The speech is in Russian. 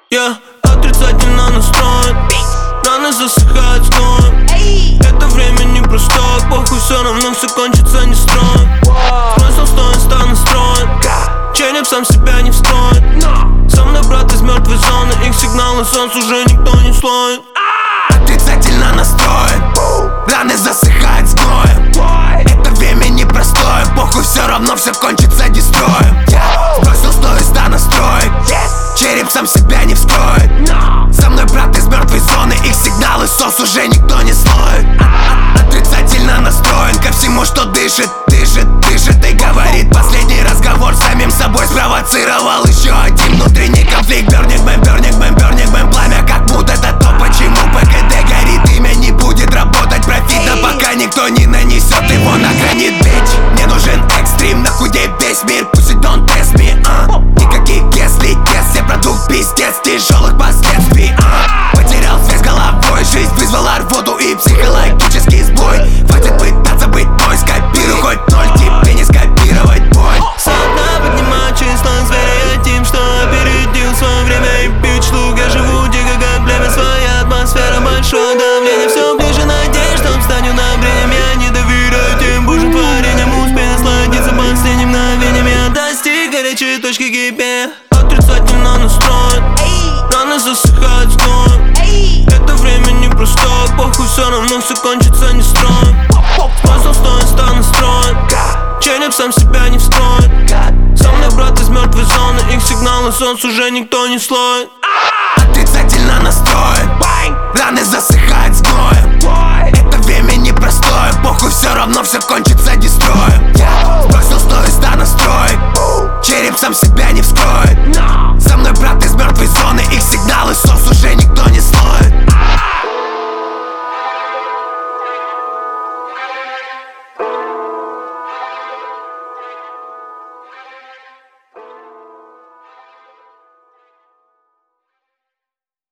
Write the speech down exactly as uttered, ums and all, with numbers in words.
Я отрицательно настроен, раны засыхают с гноем. Это время непростое, похуй, все равно все кончится не строем. Смысл стоит, стану строен, череп сам себя не встроит. Со мной брат из мертвой зоны, их сигналы солнц уже никто не слоит. Отрицательно настроен, раны засыхают с гноем. Это время непростое, похуй, все равно все кончится дестроем. Я сбросил сто и стану строить, череп сам себя не вскроет. Со мной брат из мертвой зоны, их сигналы сос уже никто не слоит. Отрицательно настроен ко всему, что дышит, дышит, дышит и говорит. Последний разговор с самим собой спровоцировал еще один внутренний конфликт. Берник бэм, берник бэм, берник бэм, пламя как мут, это то, почему ПКД горит. Имя не будет работать профитно, пока никто не нанесет его на гранит, бич. Мне нужен экстрим, нахудей весь мир, пусть it don't test me, а никаких если, если продукт пиздец тяжелых последствий, а потерял связь головой, жизнь вызвала рвоту и психологический сбой. Хватит пытаться быть мой, скопируй хоть ноль, тебе не скопировать боль. Со дна поднимаю число зверя, я тем, что опередил свое время и пить шлук. Я живу дико как племя, своя атмосфера, большое давление. Все ближе, надеюсь, что встану на бремя. Я не доверяю тем божьим творениям, успею насладиться последним мгновением. Я достиг горячей точки кипения, отрицательно настроен, раны засыхают с гноем. Это время непростое, похуй, все равно все кончится не строем. Смысл стоит, стану строен, череп сам себя не встроит. Со мной брат из мертвой зоны, их сигналы солнц уже никто не слоит. Отрицательно настроен, раны засыхают